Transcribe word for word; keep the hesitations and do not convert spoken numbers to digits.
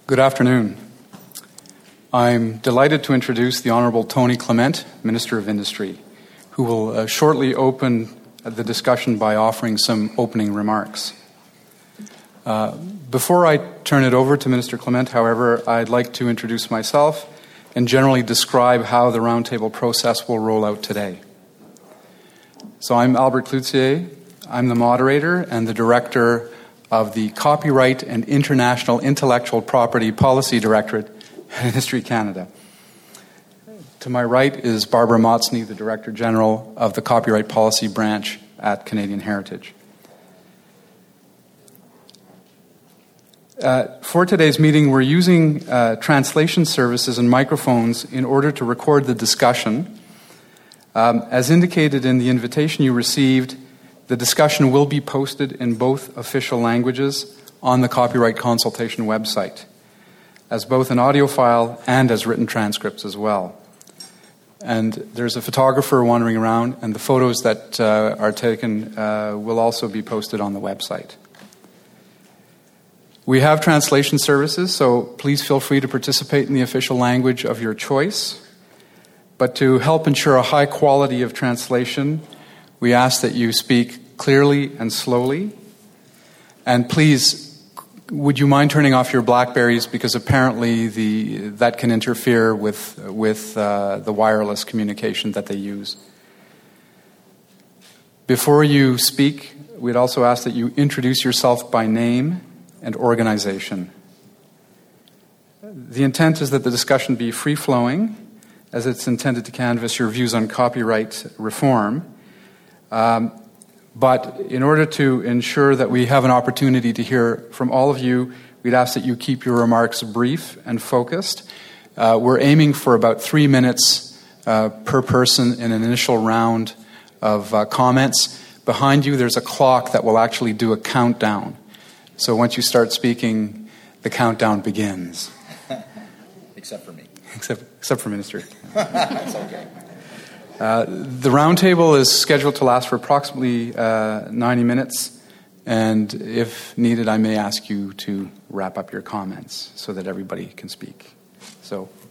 Good afternoon. I'm delighted to introduce the Honourable Tony Clement, Minister of Industry, who will uh, shortly open the discussion by offering some opening remarks. Uh, before I turn it over to Minister Clement, however, I'd like to introduce myself and generally describe how the roundtable process will roll out today. So I'm Albert Cloutier. I'm the moderator and the director of the Copyright and International Intellectual Property Policy Directorate at Industry Canada. To my right is Barbara Motsney, the Director General of the Copyright Policy Branch at Canadian Heritage. Uh, for today's meeting, we're using uh, translation services and microphones in order to record the discussion. Um, as indicated in the invitation you received, the discussion will be posted in both official languages on the Copyright Consultation website, as both an audio file and as written transcripts as well. And there's a photographer wandering around, and the photos that uh, are taken uh, will also be posted on the website. We have translation services, so please feel free to participate in the official language of your choice. But to help ensure a high quality of translation, we ask that you speak clearly and slowly. And please, would you mind turning off your Blackberries, because apparently the that can interfere with, with uh, the wireless communication that they use. Before you speak, we'd also ask that you introduce yourself by name and organization. The intent is that the discussion be free-flowing, as it's intended to canvass your views on copyright reform. Um, but in order to ensure that we have an opportunity to hear from all of you, we'd ask that you keep your remarks brief and focused. Uh, we're aiming for about three minutes uh, per person in an initial round of uh, comments. Behind you, there's a clock that will actually do a countdown. So once you start speaking, the countdown begins. Except for me. Except, except for Minister. That's okay. Uh, the roundtable is scheduled to last for approximately uh, ninety minutes, and if needed, I may ask you to wrap up your comments so that everybody can speak. So,